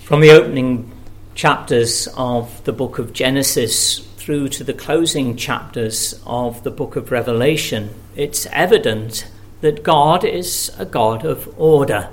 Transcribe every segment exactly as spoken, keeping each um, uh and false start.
From the opening chapters of the book of Genesis through to the closing chapters of the book of Revelation, it's evident that God is a God of order.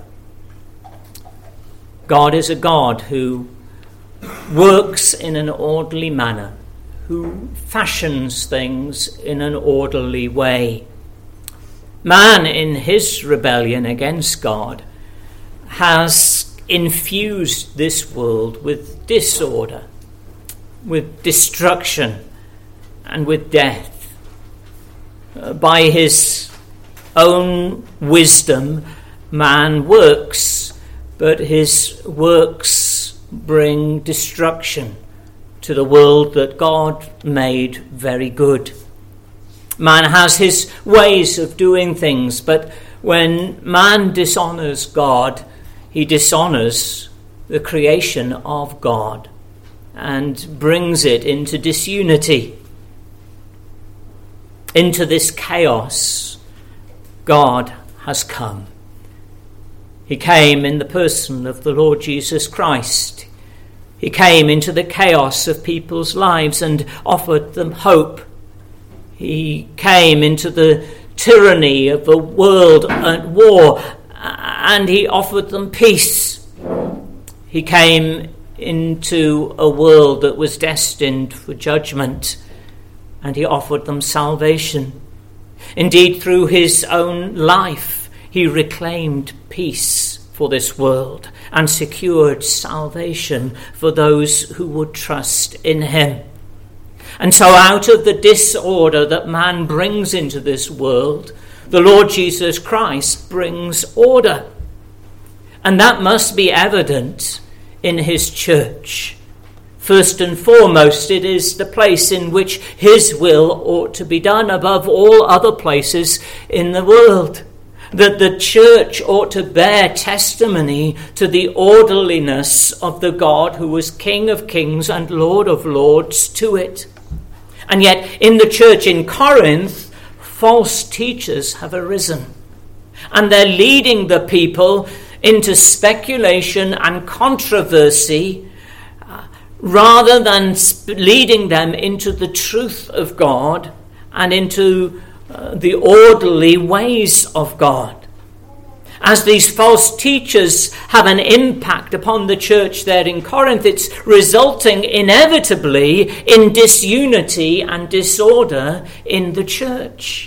God is a God who works in an orderly manner, who fashions things in an orderly way. Man, in his rebellion against God, has infused this world with disorder, with destruction, and with death. Uh, by his own wisdom, man works, but his works bring destruction to the world that God made very good. Man has his ways of doing things, but when man dishonors God, he dishonors the creation of God and brings it into disunity. Into this chaos, God has come. He came in the person of the Lord Jesus Christ. He came into the chaos of people's lives and offered them hope. He came into the tyranny of the world at war, and he offered them peace. He came into a world that was destined for judgment, and he offered them salvation. Indeed, through his own life, he reclaimed peace for this world and secured salvation for those who would trust in him. And so out of the disorder that man brings into this world, the Lord Jesus Christ brings order. And that must be evident in his church. First and foremost, it is the place in which his will ought to be done above all other places in the world. That the church ought to bear testimony to the orderliness of the God who was King of kings and Lord of lords to it. And yet in the church in Corinth, false teachers have arisen, and they're leading the people into speculation and controversy uh, rather than sp- leading them into the truth of God and into uh, the orderly ways of God. As these false teachers have an impact upon the church there in Corinth, it's resulting inevitably in disunity and disorder in the church.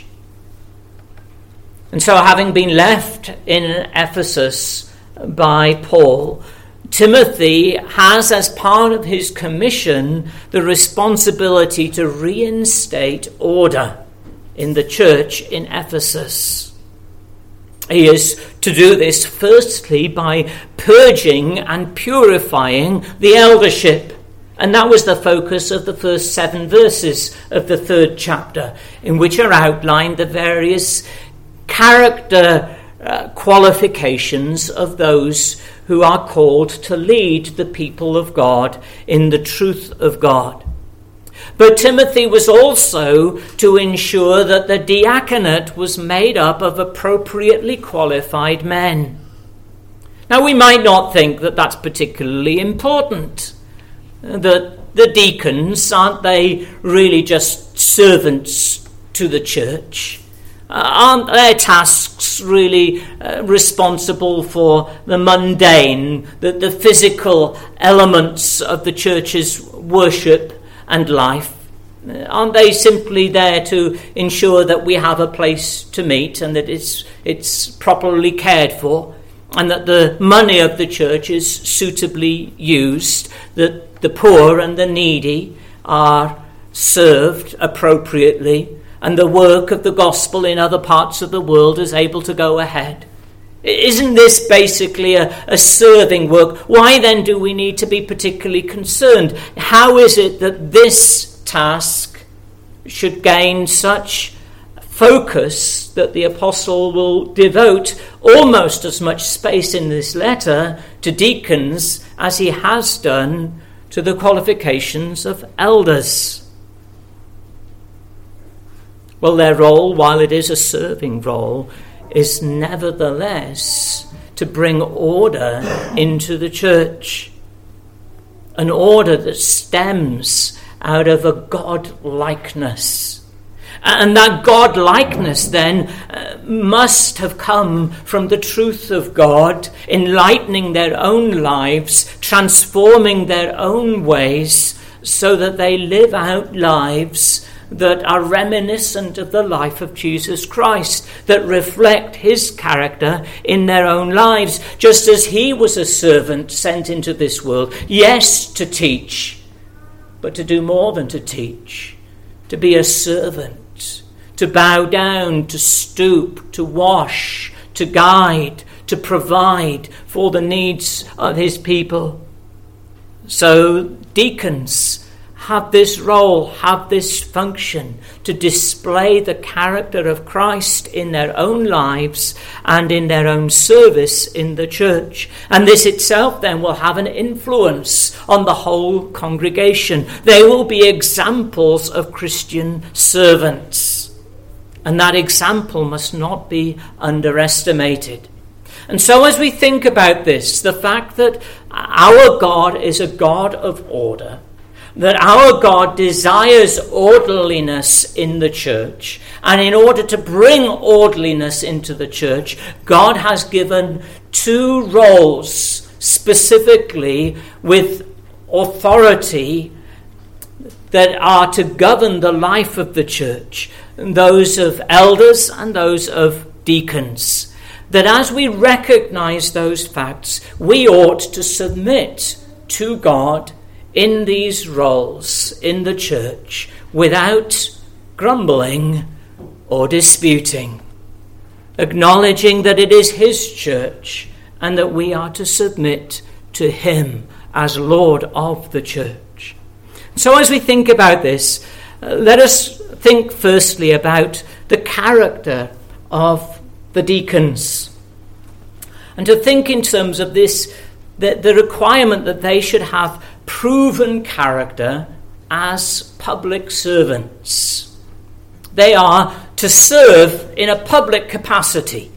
And so, having been left in Ephesus by Paul, Timothy has, as part of his commission, the responsibility to reinstate order in the church in Ephesus. He is to do this firstly by purging and purifying the eldership. And that was the focus of the first seven verses of the third chapter, in which are outlined the various character uh, qualifications of those who are called to lead the people of God in the truth of God. But Timothy was also to ensure that the diaconate was made up of appropriately qualified men. Now, we might not think that that's particularly important. That the deacons, aren't they really just servants to the church? Uh, aren't their tasks really uh, responsible for the mundane, the, the physical elements of the church's worship and life? Uh, aren't they simply there to ensure that we have a place to meet and that it's it's properly cared for, and that the money of the church is suitably used, that the poor and the needy are served appropriately, and the work of the gospel in other parts of the world is able to go ahead? Isn't this basically a, a serving work? Why then do we need to be particularly concerned? How is it that this task should gain such focus that the apostle will devote almost as much space in this letter to deacons as he has done to the qualifications of elders? Well, their role, while it is a serving role, is nevertheless to bring order into the church. an order that stems out of a God-likeness. And that God-likeness then uh, must have come from the truth of God, enlightening their own lives, transforming their own ways, so that they live out lives that are reminiscent of the life of Jesus Christ, that reflect his character in their own lives, just as he was a servant sent into this world, yes, to teach, but to do more than to teach, to be a servant, to bow down, to stoop, to wash, to guide, to provide for the needs of his people. So deacons have this role, have this function to display the character of Christ in their own lives and in their own service in the church. And this itself then will have an influence on the whole congregation. They will be examples of Christian servants. And that example must not be underestimated. And so as we think about this, the fact that our God is a God of order, that our God desires orderliness in the church, and in order to bring orderliness into the church, God has given two roles specifically with authority that are to govern the life of the church, those of elders and those of deacons. That as we recognize those facts, we ought to submit to God in these roles in the church without grumbling or disputing, acknowledging that it is his church and that we are to submit to him as Lord of the church. So as we think about this, uh, let us think firstly about the character of the deacons, and to think in terms of this, the, the requirement that they should have proven character as public servants. They are to serve in a public capacity.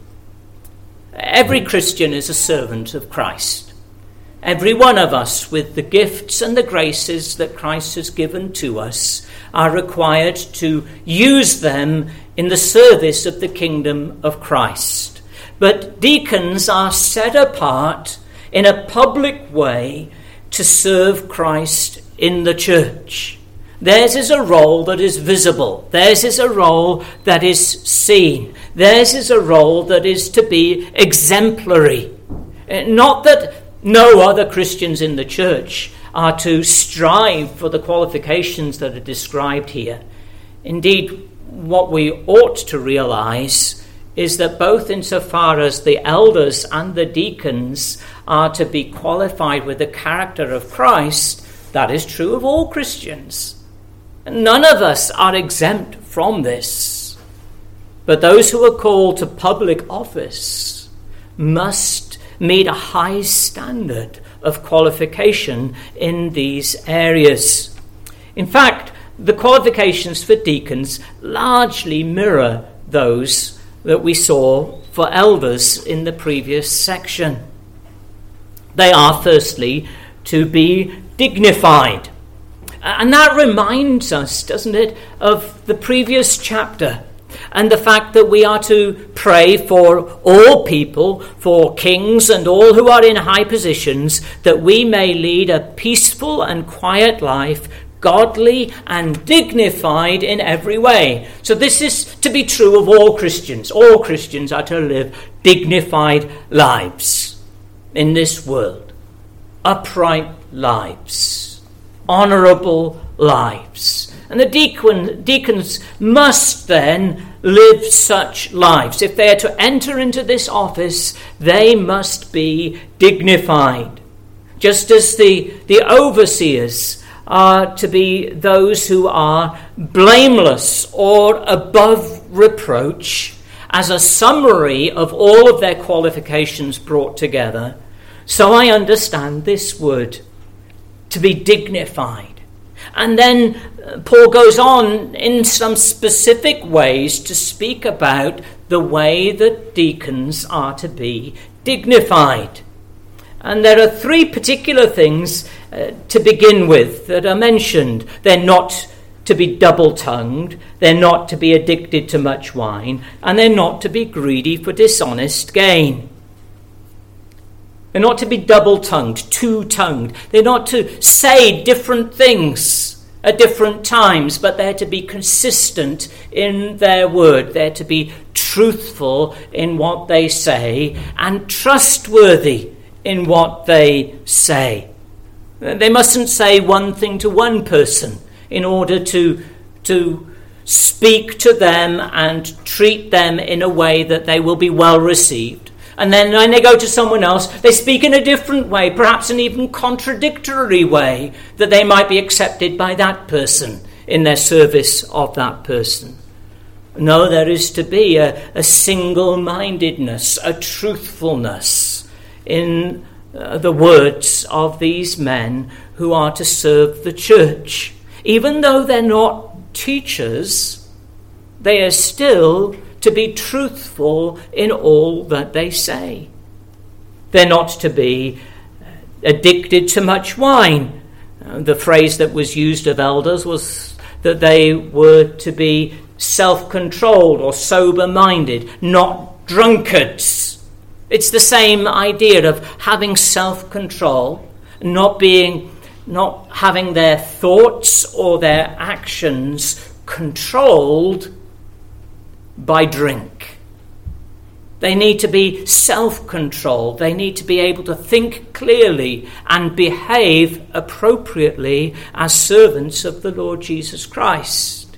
Every Christian is a servant of Christ. Every one of us, with the gifts and the graces that Christ has given to us, are required to use them in the service of the kingdom of Christ. But deacons are set apart in a public way to serve Christ in the church. Theirs is a role that is visible. Theirs is a role that is seen. Theirs is a role that is to be exemplary. Not that no other Christians in the church are to strive for the qualifications that are described here. Indeed, what we ought to realize is that both insofar as the elders and the deacons are to be qualified with the character of Christ, that is true of all Christians. None of us are exempt from this. But those who are called to public office must meet a high standard of qualification in these areas. In fact, the qualifications for deacons largely mirror those that we saw for elders in the previous section. They are, firstly, to be dignified. And that reminds us, doesn't it, of the previous chapter and the fact that we are to pray for all people, for kings and all who are in high positions, that we may lead a peaceful and quiet life, godly and dignified in every way. So this is to be true of all Christians. All Christians are to live dignified lives in this world, upright lives, honourable lives. And the deacon, deacons must then live such lives. If they are to enter into this office, they must be dignified. Just as the, the overseers are to be those who are blameless or above reproach, as a summary of all of their qualifications brought together, so I understand this word, to be dignified. And then Paul goes on in some specific ways to speak about the way that deacons are to be dignified. And there are three particular things uh, to begin with that are mentioned. They're not to be double-tongued, they're not to be addicted to much wine, and they're not to be greedy for dishonest gain. They're not to be double-tongued, two-tongued. They're not to say different things at different times, but they're to be consistent in their word. They're to be truthful in what they say and trustworthy in what they say. They mustn't say one thing to one person in order to, to speak to them and treat them in a way that they will be well received. And then when they go to someone else, they speak in a different way, perhaps an even contradictory way, that they might be accepted by that person in their service of that person. No, there is to be a, a single-mindedness, a truthfulness in uh, the words of these men who are to serve the church. Even though they're not teachers, they are still to be truthful in all that they say. They're not to be addicted to much wine. Uh, the phrase that was used of elders was that they were to be self-controlled or sober-minded, not drunkards. It's the same idea of having self-control, not being, not having their thoughts or their actions controlled by drink. They need to be self-controlled. They need to be able to think clearly and behave appropriately as servants of the Lord Jesus Christ.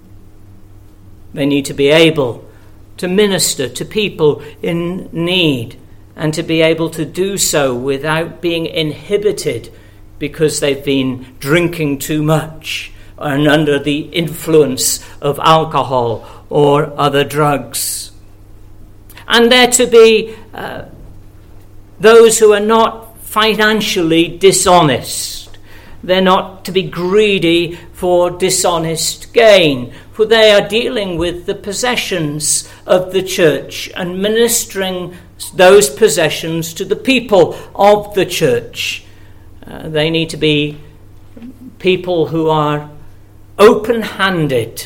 They need to be able to minister to people in need and to be able to do so without being inhibited because they've been drinking too much and under the influence of alcohol or other drugs. And they're to be uh, those who are not financially dishonest. They're not to be greedy for dishonest gain, for they are dealing with the possessions of the church and ministering those possessions to the people of the church. Uh, they need to be people who are open-handed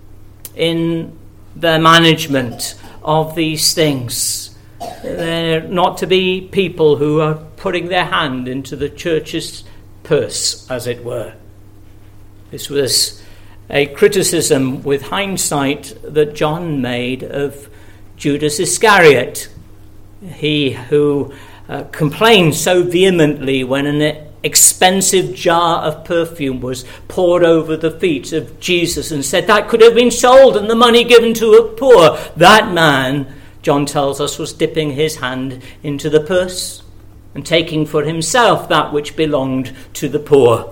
in their management of these things. They're not to be people who are putting their hand into the church's purse, as it were. This was a criticism with hindsight that John made of Judas Iscariot. He who uh, complained so vehemently when an expensive jar of perfume was poured over the feet of Jesus and said that could have been sold and the money given to a poor. That man, John tells us, was dipping his hand into the purse and taking for himself that which belonged to the poor.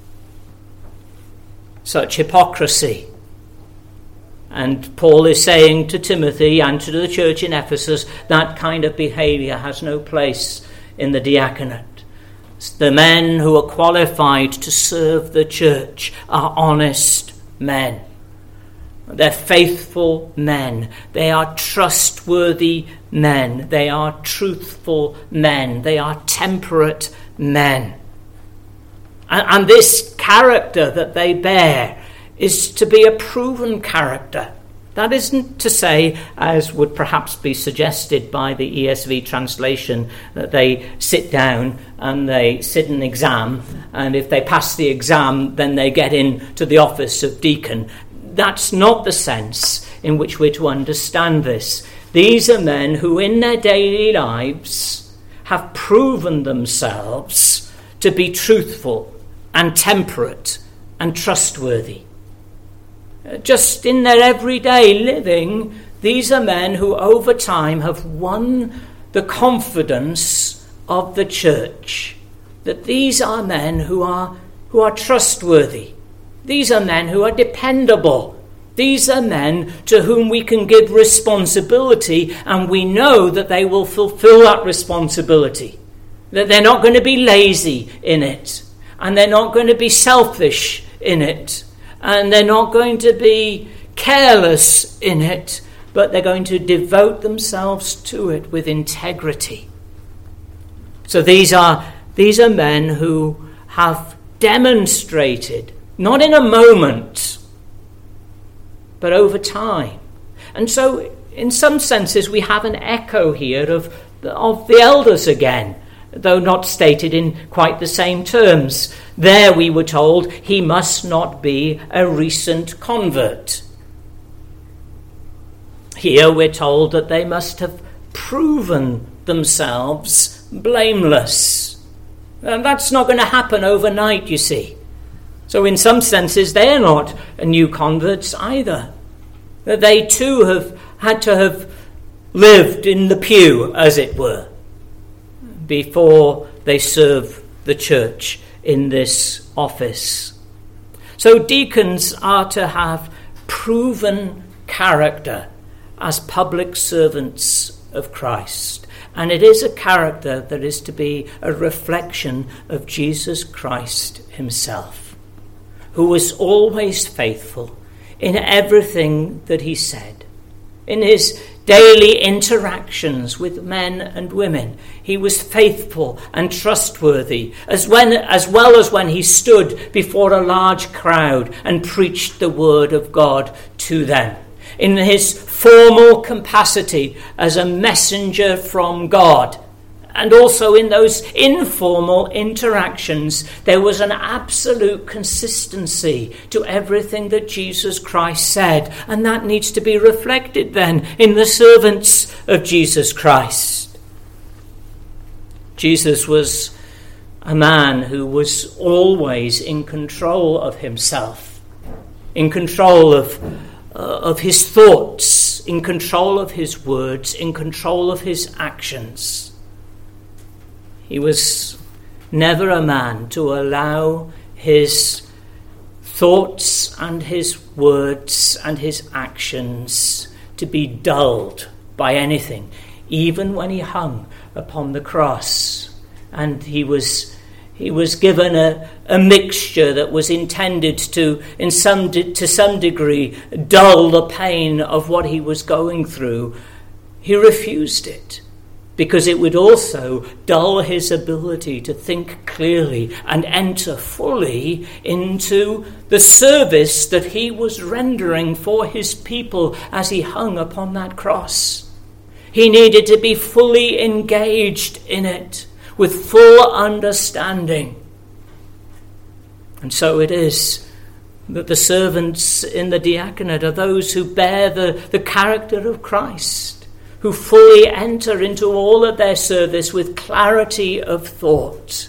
Such hypocrisy. And Paul is saying to Timothy and to the church in Ephesus, that kind of behaviour has no place in the diaconate. The men who are qualified to serve the church are honest men. They're faithful men. They are trustworthy men. They are truthful men. They are temperate men. And, and this character that they bear is to be a proven character. That isn't to say, as would perhaps be suggested by the E S V translation, that they sit down and they sit an exam, and if they pass the exam, then they get into the office of deacon. That's not the sense in which we're to understand this. These are men who in their daily lives have proven themselves to be truthful and temperate and trustworthy. Just in their everyday living, these are men who over time have won the confidence of the church. That these are men who are who are trustworthy. These are men who are dependable. These are men to whom we can give responsibility, and we know that they will fulfill that responsibility. That they're not going to be lazy in it, and they're not going to be selfish in it, and they're not going to be careless in it, but they're going to devote themselves to it with integrity. So these are these are men who have demonstrated, not in a moment, but over time. And so, in some senses, we have an echo here of the, of the elders again, though not stated in quite the same terms. There we were told he must not be a recent convert. Here we're told that they must have proven themselves blameless. And that's not going to happen overnight, you see. So in some senses, they're not new converts either. They too have had to have lived in the pew, as it were, before they serve the church in this office. So deacons are to have proven character as public servants of Christ. And it is a character that is to be a reflection of Jesus Christ himself, who was always faithful in everything that he said. In his daily interactions with men and women, he was faithful and trustworthy, as, when, as well as when he stood before a large crowd and preached the word of God to them. In his formal capacity as a messenger from God, and also in those informal interactions, there was an absolute consistency to everything that Jesus Christ said. And that needs to be reflected then in the servants of Jesus Christ. Jesus was a man who was always in control of himself, in control of, uh, of his thoughts, in control of his words, in control of his actions. He was never a man to allow his thoughts and his words and his actions to be dulled by anything, even when he hung upon the cross. And he was he was given a, a mixture that was intended to, in some de- to some degree, dull the pain of what he was going through. He refused it, because it would also dull his ability to think clearly and enter fully into the service that he was rendering for his people as he hung upon that cross. He needed to be fully engaged in it with full understanding. And so it is that the servants in the diaconate are those who bear the, the character of Christ, who fully enter into all of their service with clarity of thought.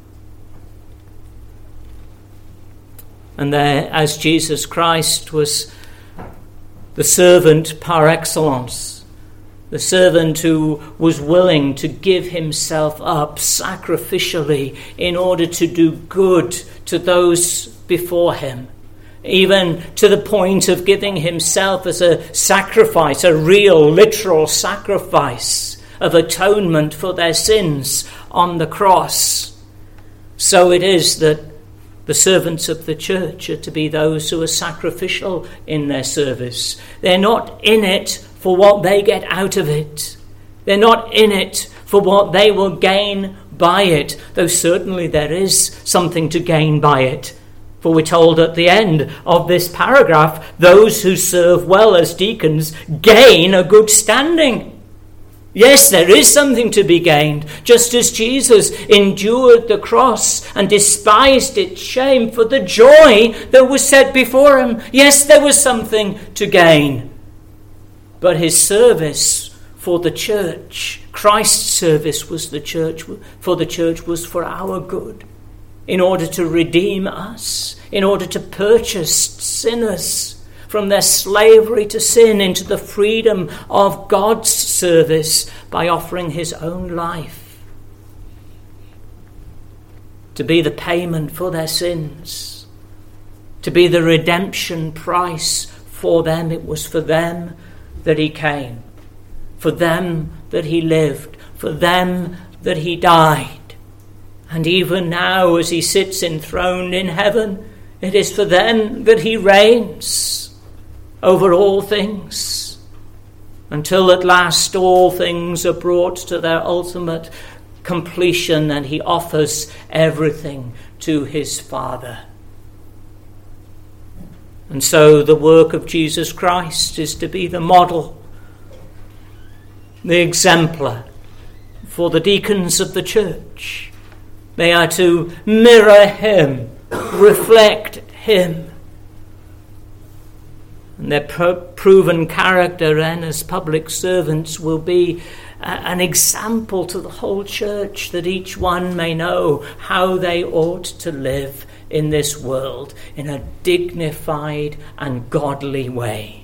And there, as Jesus Christ was the servant par excellence, the servant who was willing to give himself up sacrificially in order to do good to those before him, even to the point of giving himself as a sacrifice, a real, literal sacrifice of atonement for their sins on the cross. So it is that the servants of the church are to be those who are sacrificial in their service. They're not in it for what they get out of it. They're not in it for what they will gain by it, though certainly there is something to gain by it. For we're told at the end of this paragraph, those who serve well as deacons gain a good standing. Yes, there is something to be gained, just as Jesus endured the cross and despised its shame for the joy that was set before him. Yes, there was something to gain. But his service for the church, Christ's service was the church for the church was for our good, in order to redeem us, in order to purchase sinners from their slavery to sin into the freedom of God's service by offering his own life, to be the payment for their sins, to be the redemption price for them. It was for them that he came, for them that he lived, for them that he died. And even now, as he sits enthroned in heaven, it is for them that he reigns over all things, until at last all things are brought to their ultimate completion, and he offers everything to his Father. And so the work of Jesus Christ is to be the model, the exemplar for the deacons of the church. They are to mirror him, reflect him. And their pro- proven character then as public servants will be a- an example to the whole church, that each one may know how they ought to live in this world in a dignified and godly way.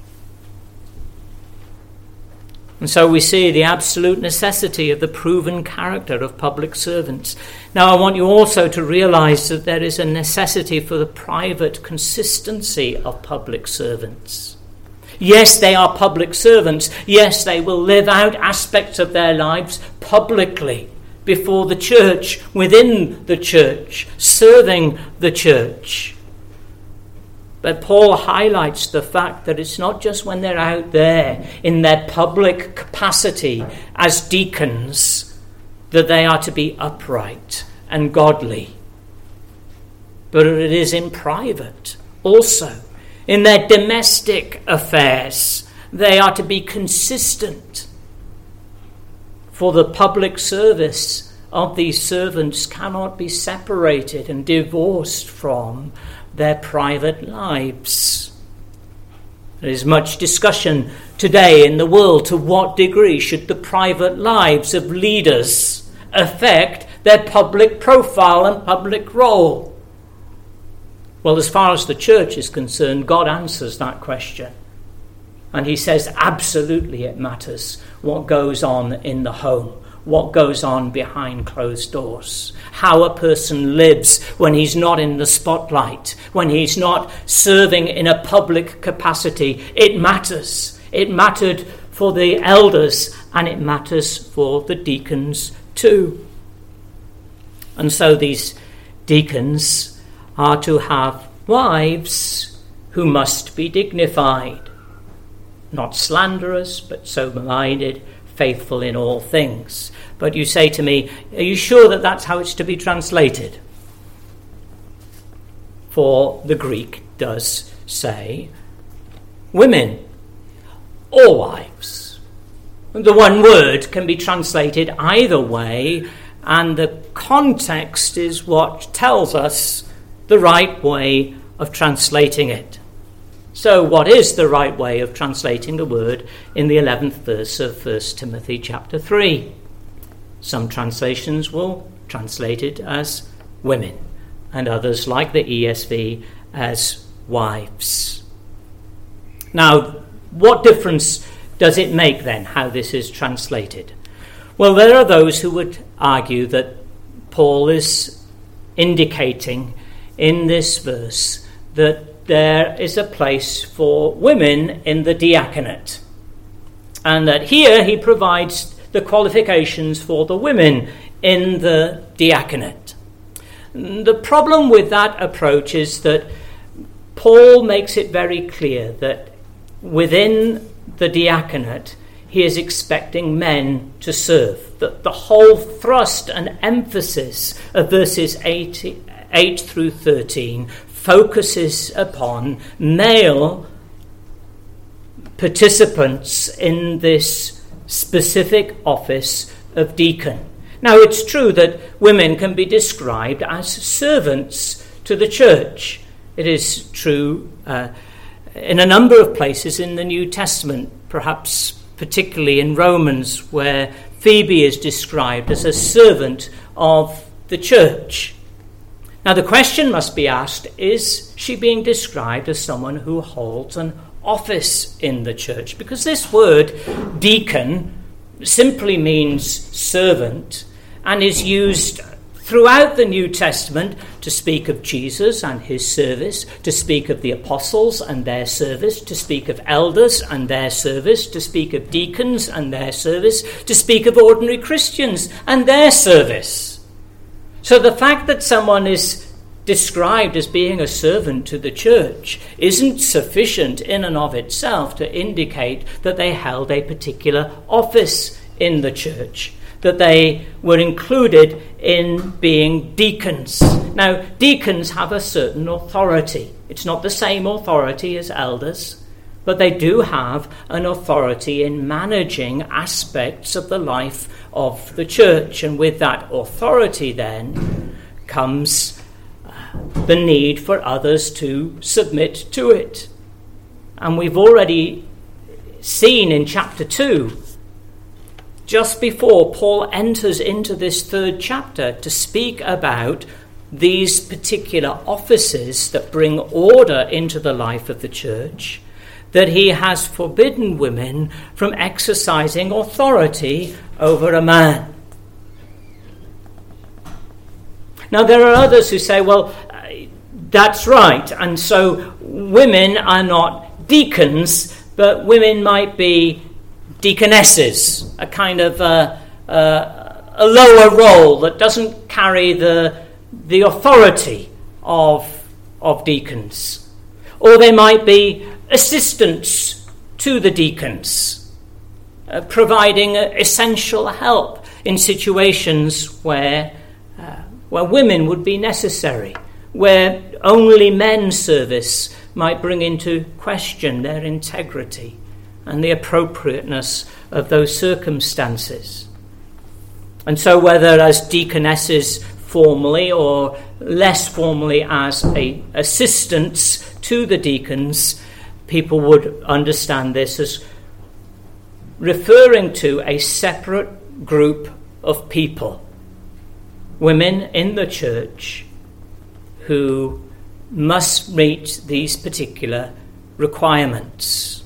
And so we see the absolute necessity of the proven character of public servants. Now I want you also to realize that there is a necessity for the private consistency of public servants. Yes, they are public servants. Yes, they will live out aspects of their lives publicly before the church, within the church, serving the church. But Paul highlights the fact that it's not just when they're out there in their public capacity as deacons that they are to be upright and godly, but it is in private also. In their domestic affairs, they are to be consistent. For the public service of these servants cannot be separated and divorced from their private lives. There is much discussion today in the world to what degree should the private lives of leaders affect their public profile and public role. Well, as far as the church is concerned, God answers that question. And he says absolutely it matters what goes on in the home, what goes on behind closed doors, how a person lives when he's not in the spotlight, when he's not serving in a public capacity. It matters. It mattered for the elders, and it matters for the deacons too. And so these deacons are to have wives who must be dignified, not slanderous, but sober-minded, faithful in all things. But you say to me, are you sure that that's how it's to be translated? For the Greek does say women or wives. The one word can be translated either way, and the context is what tells us the right way of translating it. So what is the right way of translating the word in the eleventh verse of First Timothy chapter three? Some translations will translate it as women, and others, like the E S V, as wives. Now, what difference does it make then how this is translated? Well, there are those who would argue that Paul is indicating in this verse that there is a place for women in the diaconate, and that here he provides the qualifications for the women in the diaconate. The problem with that approach is that Paul makes it very clear that within the diaconate he is expecting men to serve. That the whole thrust and emphasis of verses eight, eight through thirteen focuses upon male participants in this specific office of deacon. Now, it's true that women can be described as servants to the church. It is true uh, in a number of places in the New Testament, perhaps particularly in Romans, where Phoebe is described as a servant of the church. Now, the question must be asked, is she being described as someone who holds an office in the church? Because this word deacon simply means servant and is used throughout the New Testament to speak of Jesus and his service, to speak of the apostles and their service, to speak of elders and their service, to speak of deacons and their service, to speak of ordinary Christians and their service. So the fact that someone is described as being a servant to the church isn't sufficient in and of itself to indicate that they held a particular office in the church. that they were included in being deacons. Now, deacons have a certain authority. It's not the same authority as elders, but they do have an authority in managing aspects of the life of the church. And with that authority then comes the need for others to submit to it. And we've already seen in chapter two, just before Paul enters into this third chapter to speak about these particular offices that bring order into the life of the church, that he has forbidden women from exercising authority over a man. Now, there are others who say, well, uh, that's right, and so women are not deacons, but women might be deaconesses, a kind of uh, uh, a lower role that doesn't carry the the authority of of deacons. Or they might be assistants to the deacons, uh, providing uh, essential help in situations where uh, where women would be necessary, where only men's service might bring into question their integrity and the appropriateness of those circumstances. And so whether as deaconesses formally or less formally as a assistants to the deacons, people would understand this as referring to a separate group of people, women in the church who must meet these particular requirements.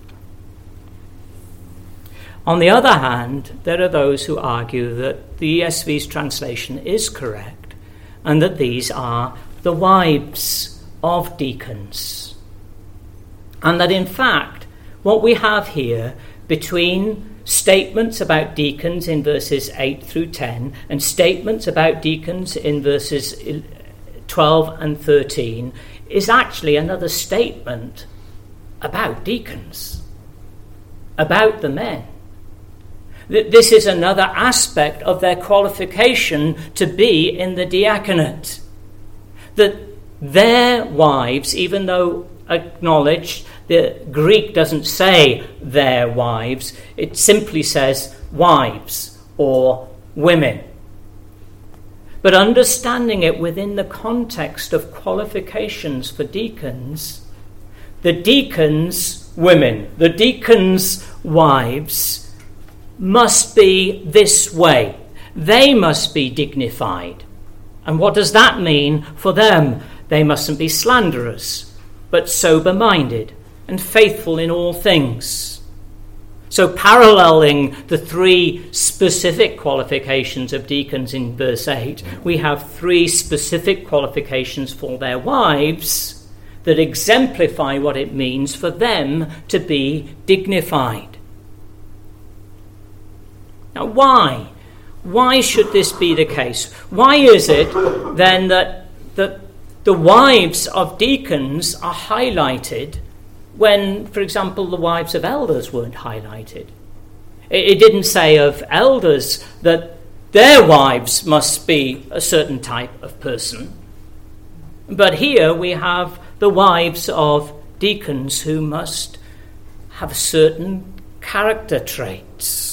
On the other hand, there are those who argue that the E S V's translation is correct and that these are the wives of deacons. And that in fact, what we have here between statements about deacons in verses eight through ten and statements about deacons in verses twelve and thirteen is actually another statement about deacons, about the men. This is another aspect of their qualification to be in the diaconate. That their wives, even though acknowledged, the Greek doesn't say their wives, it simply says wives or women. But understanding it within the context of qualifications for deacons, the deacons' women, the deacons' wives, must be this way. They must be dignified. And what does that mean for them? They mustn't be slanderers, but sober-minded and faithful in all things. So paralleling the three specific qualifications of deacons in verse eight, we have three specific qualifications for their wives that exemplify what it means for them to be dignified. Now, why? Why should this be the case? Why is it then that, that the wives of deacons are highlighted when, for example, the wives of elders weren't highlighted? It, it didn't say of elders that their wives must be a certain type of person. But here we have the wives of deacons who must have certain character traits.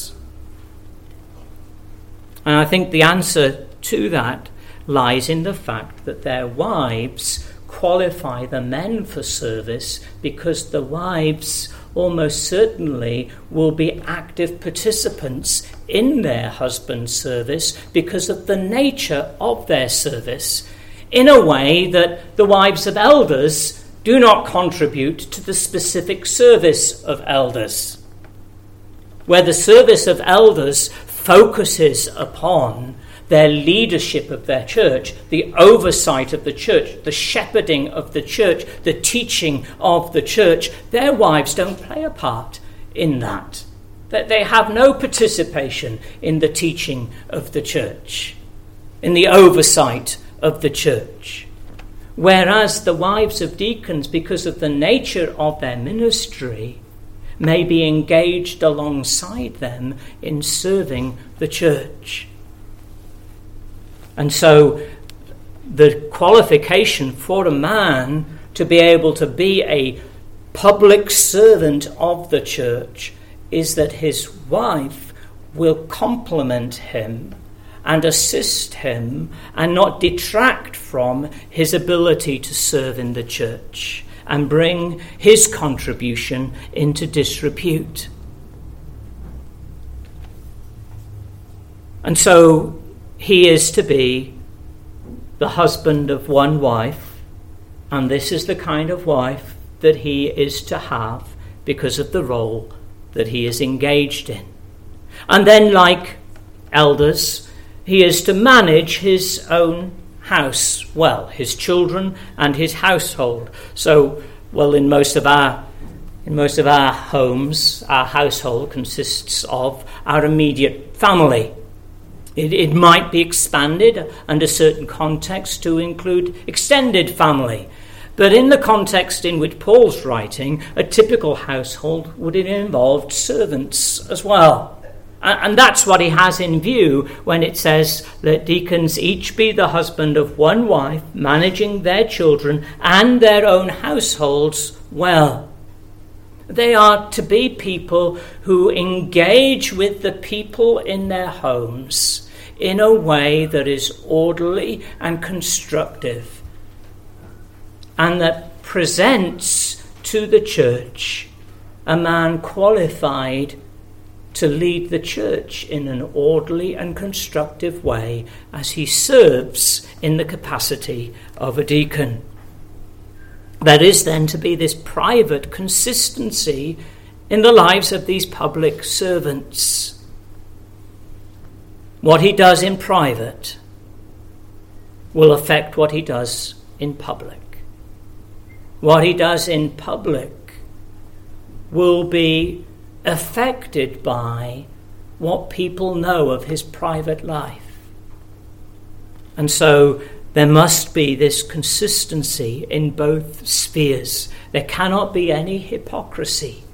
And I think the answer to that lies in the fact that their wives qualify the men for service because the wives almost certainly will be active participants in their husband's service because of the nature of their service, in a way that the wives of elders do not contribute to the specific service of elders. Where the service of elders focuses upon their leadership of their church, the oversight of the church, the shepherding of the church, the teaching of the church, their wives don't play a part in that. That they have no participation in the teaching of the church, in the oversight of the church. Whereas the wives of deacons, because of the nature of their ministry, may be engaged alongside them in serving the church. And so the qualification for a man to be able to be a public servant of the church is that his wife will complement him and assist him and not detract from his ability to serve in the church and bring his contribution into disrepute. And so he is to be the husband of one wife, and this is the kind of wife that he is to have because of the role that he is engaged in. And then, like elders, he is to manage his own house well, his children and his household. So, well, in most of our in most of our homes, our household consists of our immediate family. It, it might be expanded under certain contexts to include extended family. But in the context in which Paul's writing, a typical household would have involved servants as well. And that's what he has in view when it says, let deacons each be the husband of one wife, managing their children and their own households well. They are to be people who engage with the people in their homes in a way that is orderly and constructive, and that presents to the church a man qualified to lead the church in an orderly and constructive way as he serves in the capacity of a deacon. There is then to be this private consistency in the lives of these public servants. What he does in private will affect what he does in public. What he does in public will be affected by what people know of his private life. And so there must be this consistency in both spheres. There cannot be any hypocrisy.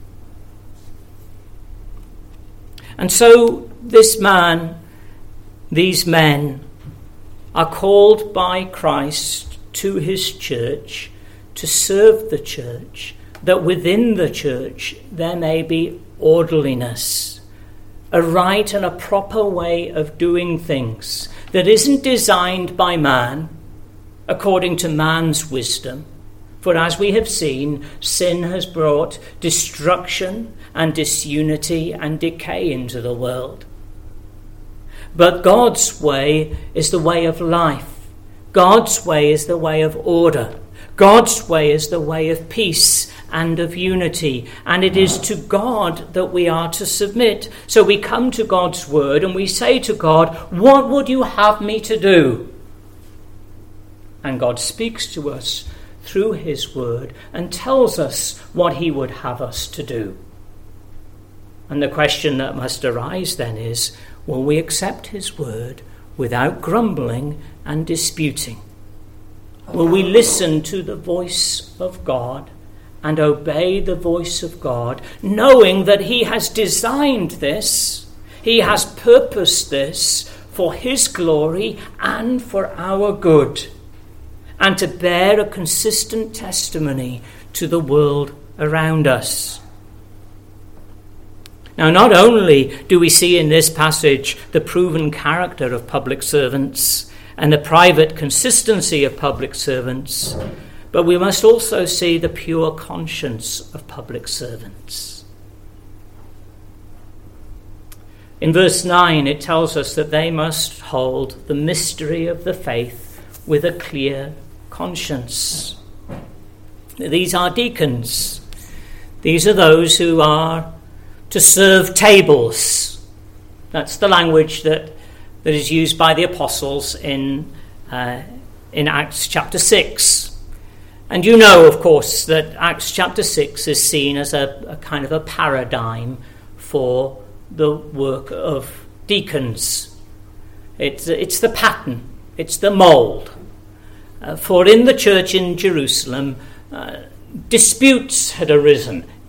And so this man, these men, are called by Christ to his church to serve the church, that within the church there may be orderliness, a right and a proper way of doing things that isn't designed by man according to man's wisdom. For as we have seen, sin has brought destruction and disunity and decay into the world. But God's way is the way of life. God's way is the way of order. God's way is the way of peace and of unity, and it is to God that we are to submit. So we come to God's word and we say to God, what would you have me to do? And God speaks to us through his word and tells us what he would have us to do. And the question that must arise then is, will we accept his word without grumbling and disputing? Will we listen to the voice of God and obey the voice of God, knowing that he has designed this, he has purposed this for his glory and for our good, and to bear a consistent testimony to the world around us? Now, not only do we see in this passage the proven character of public servants and the private consistency of public servants, but we must also see the pure conscience of public servants. In verse nine, it tells us that they must hold the mystery of the faith with a clear conscience. These are deacons. These are those who are to serve tables. That's the language that, that is used by the apostles in, uh, in Acts chapter six. And you know, of course, that Acts chapter six is seen as a, a kind of a paradigm for the work of deacons. It's, it's the pattern, it's the mould. Uh, for in the church in Jerusalem, uh, disputes had arisen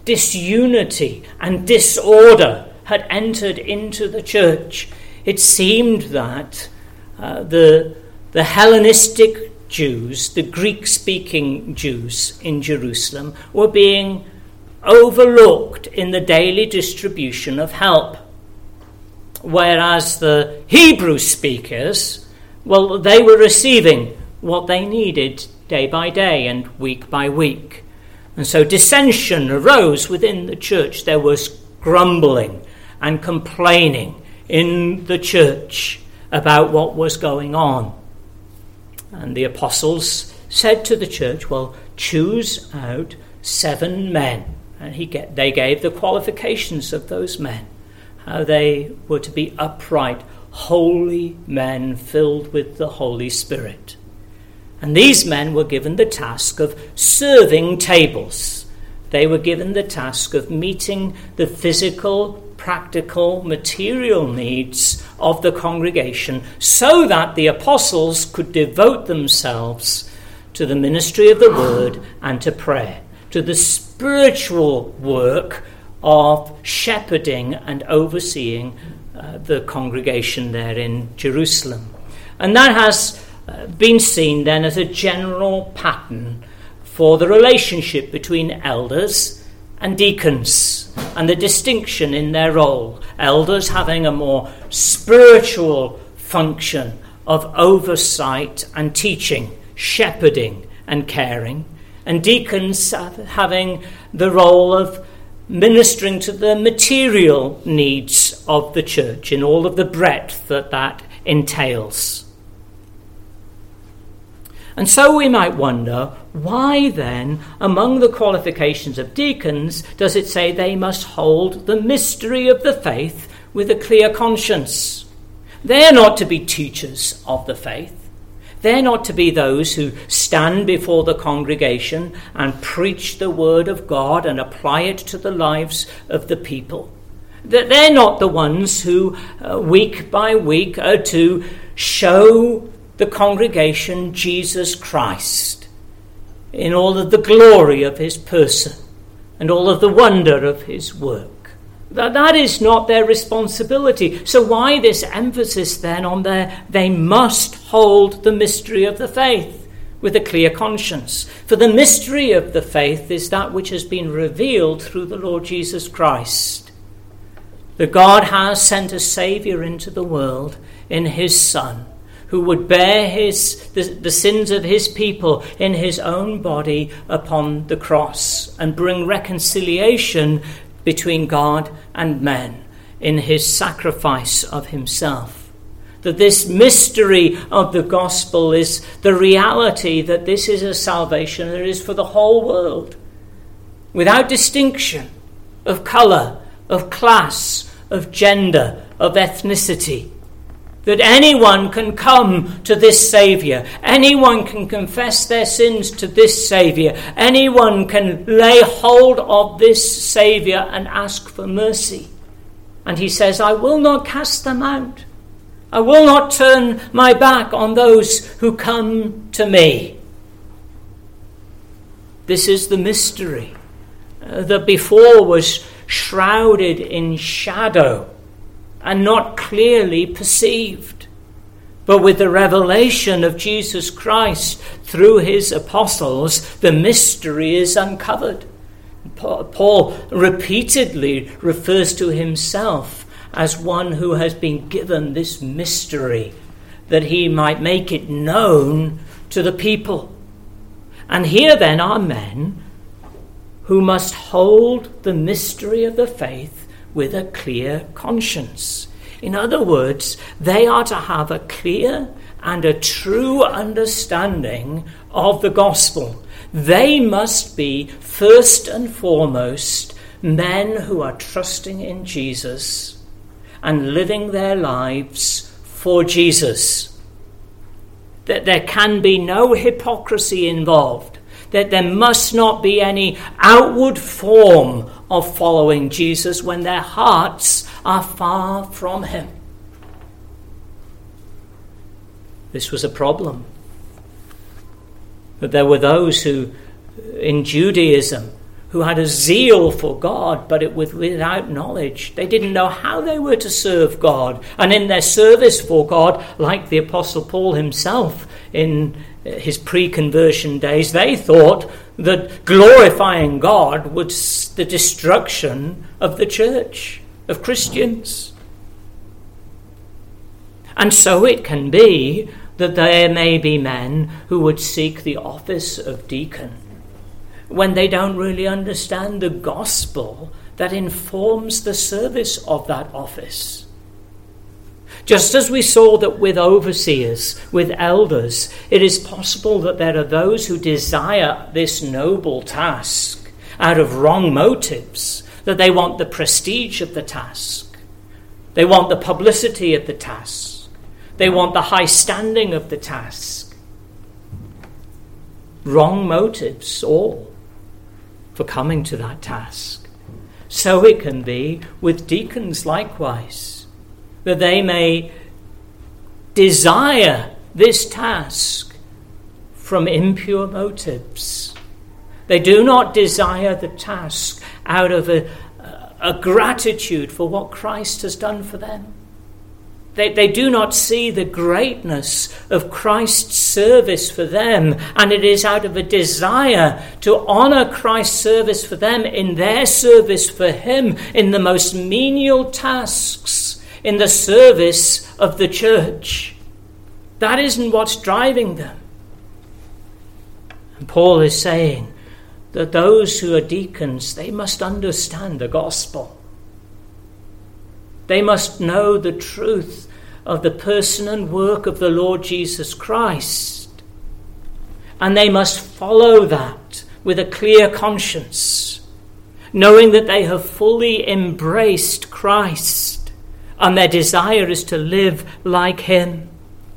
disunity and disorder had entered into the church. It seemed that uh, the, the Hellenistic Jews, the Greek-speaking Jews in Jerusalem, were being overlooked in the daily distribution of help, whereas the Hebrew speakers, well, they were receiving what they needed day by day and week by week. And so dissension arose within the church. There was grumbling and complaining in the church about what was going on. And the apostles said to the church, well, choose out seven men. And he get, they gave the qualifications of those men, how they were to be upright, holy men filled with the Holy Spirit. And these men were given the task of serving tables. They were given the task of meeting the physical, practical, material needs of the congregation so that the apostles could devote themselves to the ministry of the word and to prayer, to the spiritual work of shepherding and overseeing uh, the congregation there in Jerusalem. And that has uh, been seen then as a general pattern for the relationship between elders and deacons and the distinction in their role. Elders having a more spiritual function of oversight and teaching, shepherding and caring, and deacons having the role of ministering to the material needs of the church in all of the breadth that that entails. And so we might wonder, why then, among the qualifications of deacons, does it say they must hold the mystery of the faith with a clear conscience? They're not to be teachers of the faith. They're not to be those who stand before the congregation and preach the word of God and apply it to the lives of the people. They're not the ones who, uh, week by week, are to show the congregation Jesus Christ in all of the glory of his person and all of the wonder of his work. That, that is not their responsibility. So why this emphasis then on their, they must hold the mystery of the faith with a clear conscience? For the mystery of the faith is that which has been revealed through the Lord Jesus Christ. That God has sent a Saviour into the world in his Son, who would bear his the, the sins of his people in his own body upon the cross and bring reconciliation between God and men in his sacrifice of himself. That this mystery of the gospel is the reality that this is a salvation that is for the whole world, without distinction of colour, of class, of gender, of ethnicity. That anyone can come to this Saviour. Anyone can confess their sins to this Saviour. Anyone can lay hold of this Saviour and ask for mercy. And he says, I will not cast them out. I will not turn my back on those who come to me. This is the mystery uh, that before was shrouded in shadow and not clearly perceived. But with the revelation of Jesus Christ through his apostles, the mystery is uncovered. Paul repeatedly refers to himself as one who has been given this mystery, that he might make it known to the people. And here then are men who must hold the mystery of the faith with a clear conscience. In other words, they are to have a clear and a true understanding of the gospel. They must be, first and foremost, men who are trusting in Jesus and living their lives for Jesus. That there can be no hypocrisy involved. That there must not be any outward form of following Jesus when their hearts are far from him. This was a problem. But there were those who, in Judaism, who had a zeal for God, but it was without knowledge. They didn't know how they were to serve God. And in their service for God, like the Apostle Paul himself in his pre-conversion days, they thought that glorifying God was the destruction of the church, of Christians. And so it can be that there may be men who would seek the office of deacon when they don't really understand the gospel that informs the service of that office. Just as we saw that with overseers, with elders, it is possible that there are those who desire this noble task out of wrong motives, that they want the prestige of the task, they want the publicity of the task, they want the high standing of the task. Wrong motives, all, for coming to that task. So it can be with deacons likewise, that they may desire this task from impure motives. They do not desire the task out of a, a gratitude for what Christ has done for them. They, they do not see the greatness of Christ's service for them, and it is out of a desire to honour Christ's service for them in their service for him, in the most menial tasks, in the service of the church. That isn't what's driving them. And Paul is saying that those who are deacons, they must understand the gospel. They must know the truth of the person and work of the Lord Jesus Christ. And they must follow that with a clear conscience, knowing that they have fully embraced Christ and their desire is to live like him.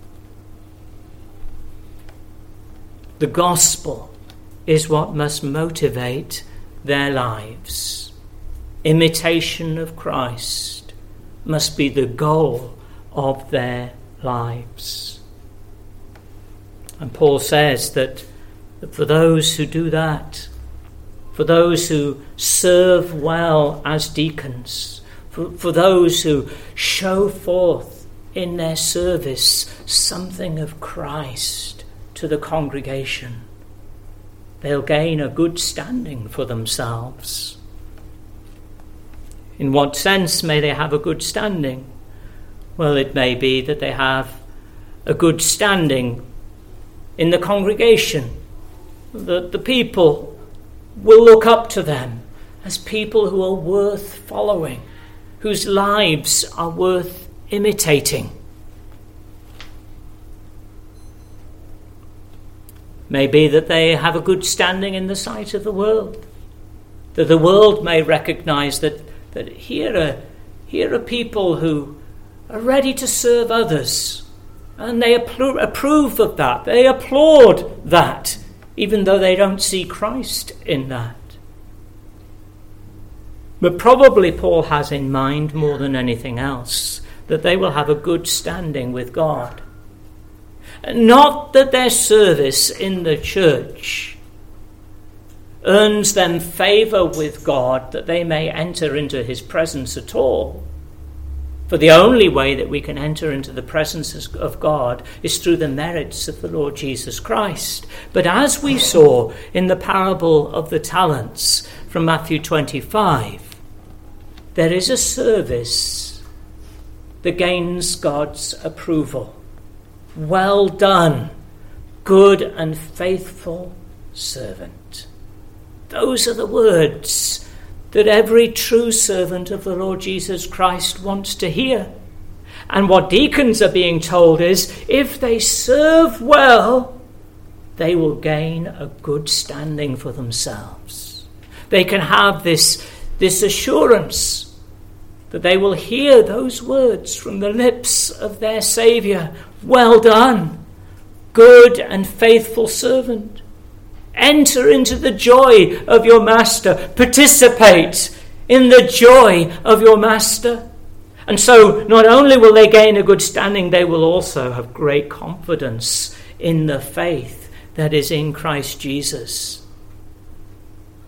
The gospel is what must motivate their lives. Imitation of Christ must be the goal of their lives. And Paul says that for those who do that, for those who serve well as deacons, for, for those who show forth in their service something of Christ to the congregation, they'll gain a good standing for themselves. In what sense may they have a good standing? Well, it may be that they have a good standing in the congregation, that the people will look up to them as people who are worth following, whose lives are worth imitating. Maybe that they have a good standing in the sight of the world, that the world may recognize that, that here are, here are people who are ready to serve others, and they appro- approve of that. They applaud that, even though they don't see Christ in that. But probably Paul has in mind more than anything else that they will have a good standing with God. Not that their service in the church earns them favour with God, that they may enter into his presence at all. For the only way that we can enter into the presence of God is through the merits of the Lord Jesus Christ. But as we saw in the parable of the talents from Matthew twenty-five, there is a service that gains God's approval. Well done, good and faithful servant. Those are the words that every true servant of the Lord Jesus Christ wants to hear. And what deacons are being told is, if they serve well, they will gain a good standing for themselves. They can have this, this assurance that they will hear those words from the lips of their Saviour. Well done, good and faithful servant. Enter into the joy of your master. Participate in the joy of your master. And so not only will they gain a good standing, they will also have great confidence in the faith that is in Christ Jesus.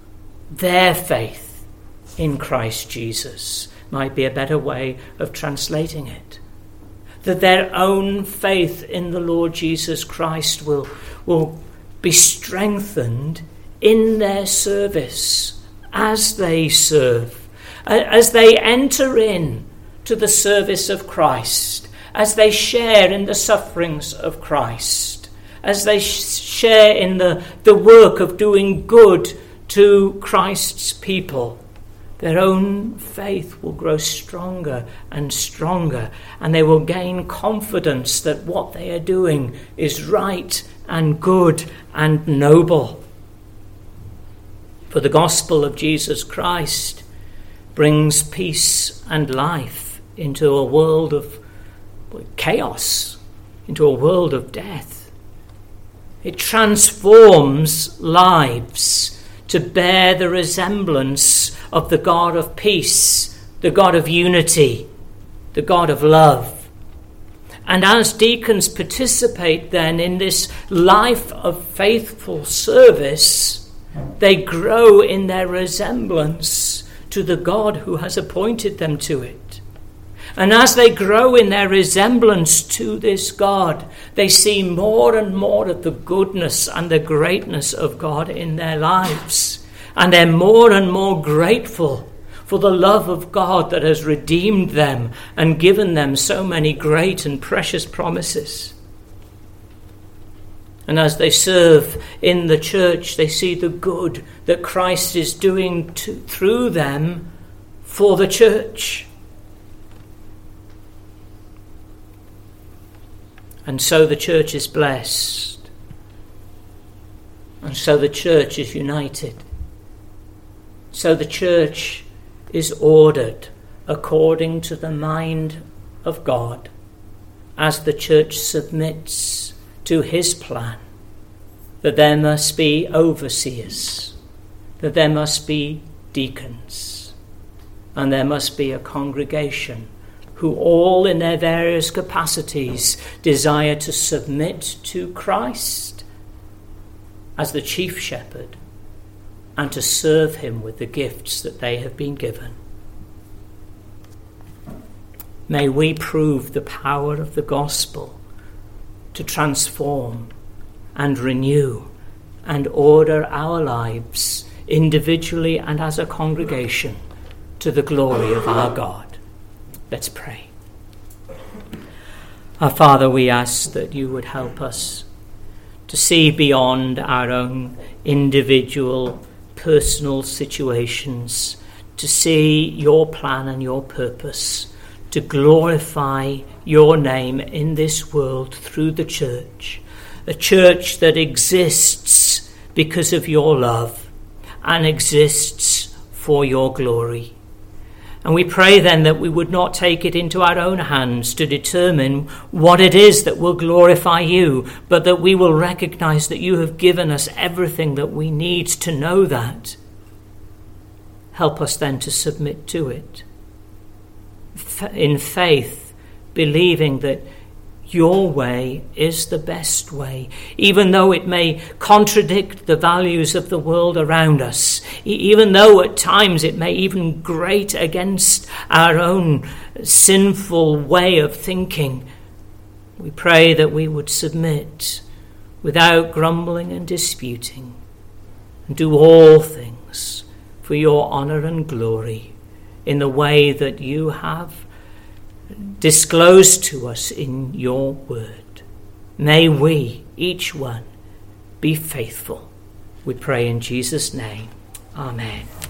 their faith in Christ Jesus, might be a better way of translating it. That their own faith in the Lord Jesus Christ will, will be strengthened in their service as they serve, as they enter in to the service of Christ, as they share in the sufferings of Christ, as they share in the, the work of doing good to Christ's people. Their own faith will grow stronger and stronger, and they will gain confidence that what they are doing is right and good and noble. For the gospel of Jesus Christ brings peace and life into a world of chaos, into a world of death. It transforms lives to bear the resemblance of the God of peace, the God of unity, the God of love. And as deacons participate then in this life of faithful service, they grow in their resemblance to the God who has appointed them to it. And as they grow in their resemblance to this God, they see more and more of the goodness and the greatness of God in their lives. And they're more and more grateful for the love of God that has redeemed them and given them so many great and precious promises. And as they serve in the church, they see the good that Christ is doing to, through them for the church. And so the church is blessed. And so the church is united. So the church is ordered according to the mind of God as the church submits to his plan, that there must be overseers, that there must be deacons, and there must be a congregation who all in their various capacities desire to submit to Christ as the chief shepherd and to serve him with the gifts that they have been given. May we prove the power of the gospel to transform and renew and order our lives individually and as a congregation to the glory of our God. Let's pray. Our Father, we ask that you would help us to see beyond our own individual, personal situations, to see your plan and your purpose, to glorify your name in this world through the church, a church that exists because of your love and exists for your glory. And we pray then that we would not take it into our own hands to determine what it is that will glorify you, but that we will recognize that you have given us everything that we need to know that. Help us then to submit to it in faith, believing that your way is the best way, even though it may contradict the values of the world around us, even though at times it may even grate against our own sinful way of thinking. We pray that we would submit without grumbling and disputing, and do all things for your honour and glory in the way that you have disclosed to us in your word. May we, each one, be faithful. We pray in Jesus' name. Amen.